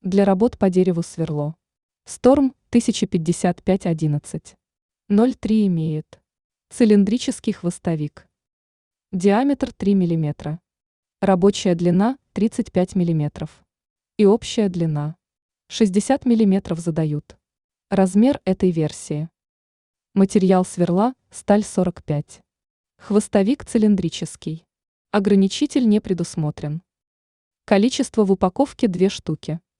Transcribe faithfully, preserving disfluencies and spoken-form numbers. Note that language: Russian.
Для работ по дереву сверло. Сторм тысяча пятьдесят пять одиннадцать. ноль три имеет. Цилиндрический хвостовик. Диаметр три миллиметра. Рабочая длина тридцать пять миллиметров. И общая длина шестьдесят миллиметров задают. Размер этой версии. Материал сверла – сталь сорок пять. Хвостовик цилиндрический. Ограничитель не предусмотрен. Количество в упаковке две штуки.